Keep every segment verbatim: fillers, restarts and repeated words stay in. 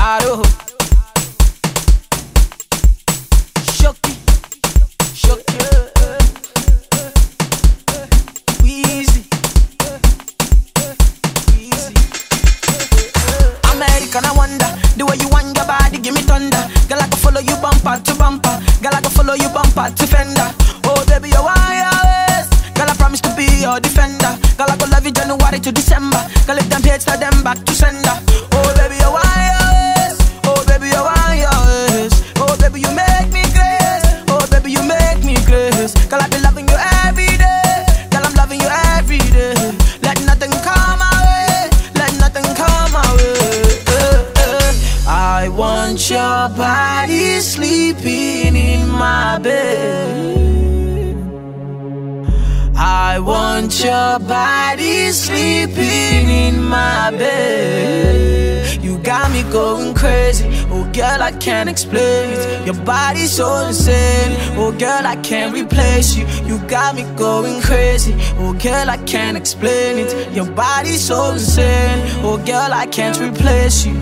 Aro. Shoki, Shoki. Weezy, Weezy. American, I wonder the way you want your body, give me thunder. Girl, I can follow you bumper to bumper. Girl, I can follow you bumper to fender. Oh baby, you want your waist. Girl, I promise to be your defender. Girl, I go love you January to December. Girl, if them hate, tell them back to sender. Oh baby, you want your waist. Oh baby, you want your waist. Oh baby, you make me grace. Oh baby, you make me grace. Girl, I be loving you every day. Girl, I'm loving you every day. Let nothing come my way. Let nothing come my way. Uh, uh. I want your body sleeping in my bed. I want your body sleeping in my bed. You got me going crazy. Oh girl, I can't explain it. Your body's so insane. Oh girl, I can't replace you. You got me going crazy. Oh girl, I can't explain it. Your body's so insane. Oh girl, I can't replace you.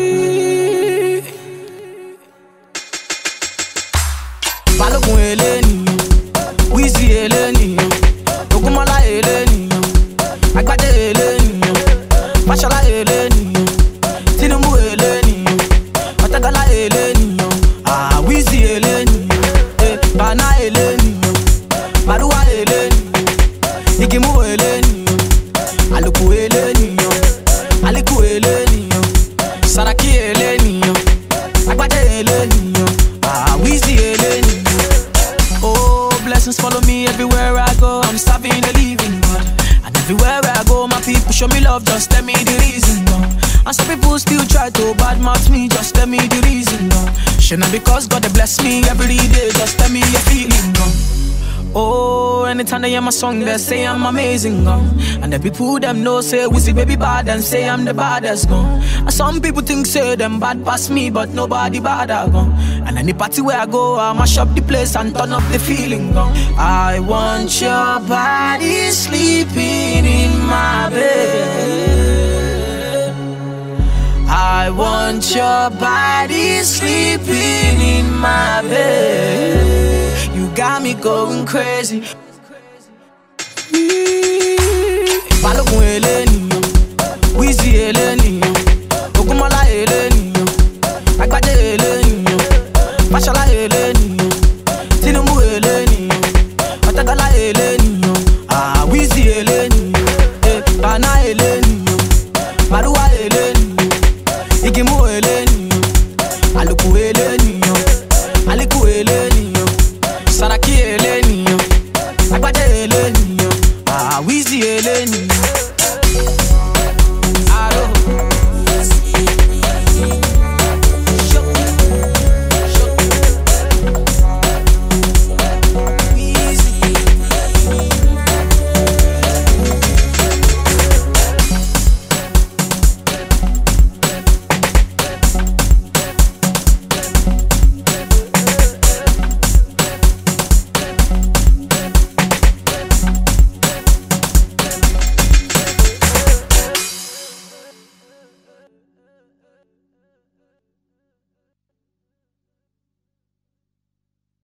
Balogun eleni, Weezy eleni, Ogunmola eleni, Agbade eleni, Fashola eleni, Tinubu eleni, Otagala eleni, Ah Weezy eleni, eh, Bana eleni, Maruwa eleni, Igimu eleni, Aluku eleni, Aliku eleni, Saraki eleni, Agbade eleni, Ah Weezy eleni. Oh, blessings follow me everywhere I go. I'm serving a living God, and everywhere I go, my people show me love. Just tell me the reason, no. And some people still try to badmouth me. Just tell me the reason, no. Shouldn't because God they bless me every day. Just tell me your feeling, no. Oh, anytime they hear my song, they say I'm amazing, gone. And the people them know say Weezy baby bad and say I'm the baddest, gone. And some people think say them bad past me, but nobody bad, gone. And any party where I go, I mash up the place and turn up the feeling, gone. I want your body sleeping in my bed. I want your body sleeping in my bed. You got me going crazy. Balogun eleni, Weezy eleni, Ogunmola eleni, Agbade eleni, Fashola eleni, Tinubu eleni, Otagala eleni, Ah Weezy eleni, eh, Bana eleni, Maruwa eleni, Igimu eleni, Aluku eleni, Aliku eleni, Saraki eleni, Agbade eleni, Ah Weezy eleni.